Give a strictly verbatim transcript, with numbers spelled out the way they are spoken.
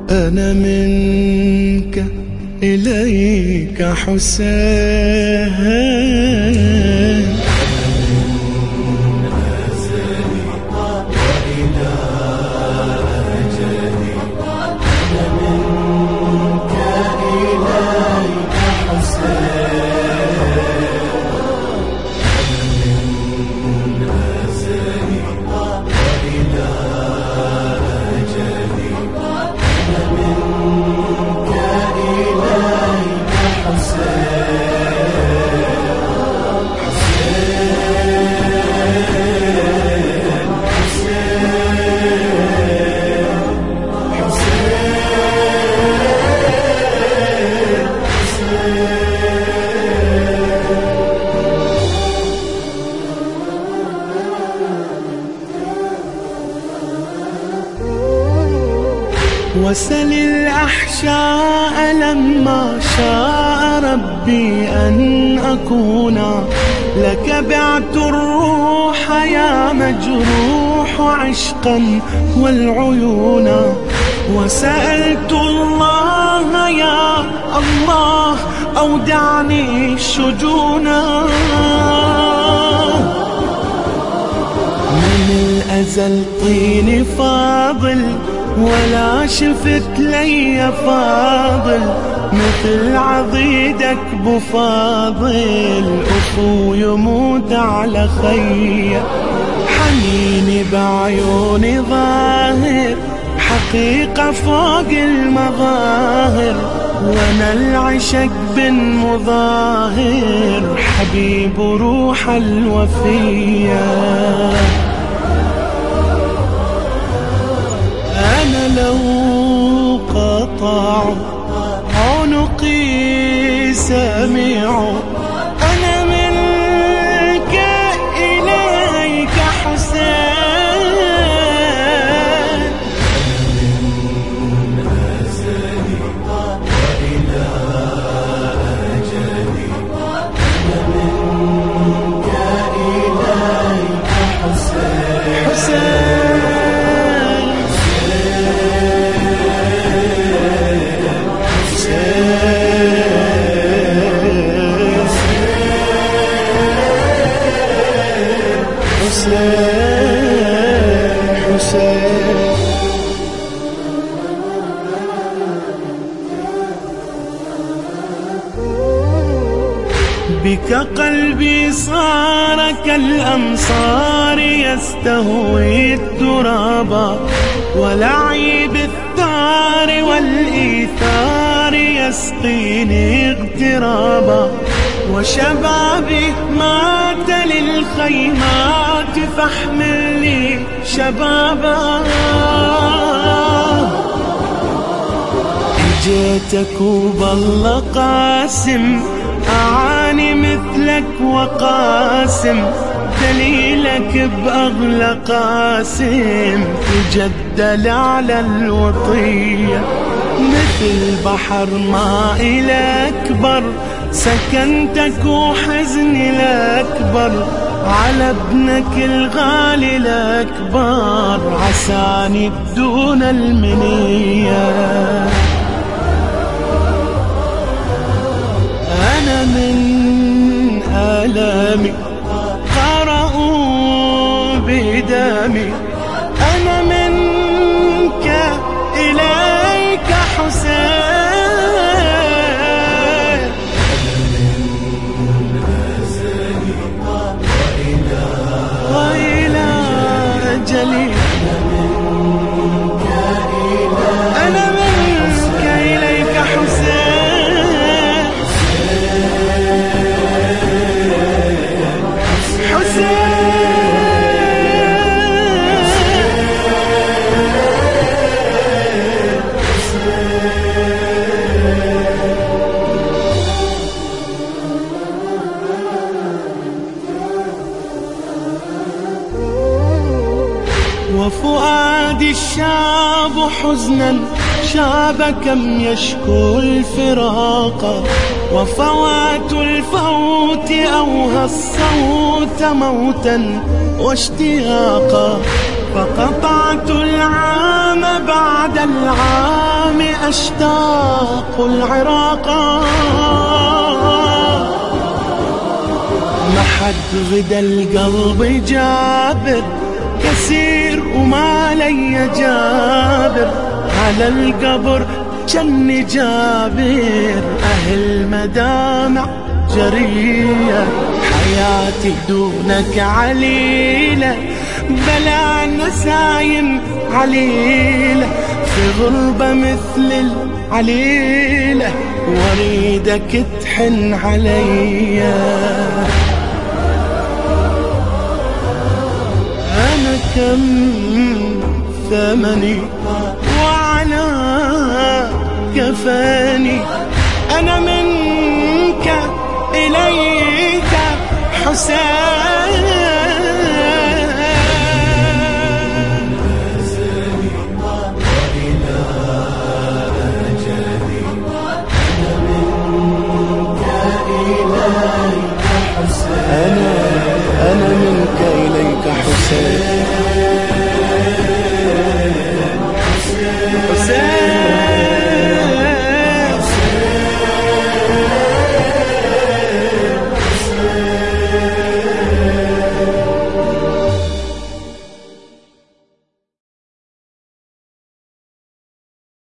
أنا منك إليك حسين، وسل الأحشاء لما شاء ربي أن أكون لك بعت الروح يا مجروح عشقا والعيون، وسألت الله يا الله أودعني الشجونا. من الأزل طيني فاضل ولا شفت لي فاضل مثل عضيدك بفاضل، أخو يموت على خيه حنيني بعيوني ظاهر، حقيقة فوق المظاهر وانا العشق بن مظاهر، حبيب روح الوفية. أنا لو قطعوا عنقي سميعوا، أنا منك إليك حسين، من أزلي وإلى أجلي، أنا منك إليك حسين حسين بك قلبي صار كالأمصار يستهوي الترابا، ولعيب الثار والإيثار يسقيني اغترابا، وشبابي مات للخيمات فاحمل لي شبابا. جيتك وبالله قاسم أعاني مثلك وقاسم، دليلك بأغلى قاسم تجدل على الوطية، مثل بحر ماء الأكبر سكنتك وحزني الأكبر، على ابنك الغالي الأكبر عساني دون المنية. أنا من آلامي قرأوا بدمي، أنا منك إليك حسين، من أزلي وإلى أجلي، أنا منك إليك حسين. وفؤادي الشاب حزنا شاب كم يشكو الفراق، وفوات الفوت أوهى الصوت موتا واشتياقا، فقطعت العام بعد العام الشام أشتاق العراق. ما حد غدا القلب جابر كسير وما لي جابر، على القبر جني جابر، أهل مدامع جرية، حياتي دونك عليلة، بلا نسايم عليلة، في غربة مثل العليلة، واريدك تحن عليا. أنا كم ثمني وعلى كفاني، أنا منك إليك حسين. أنا أنا من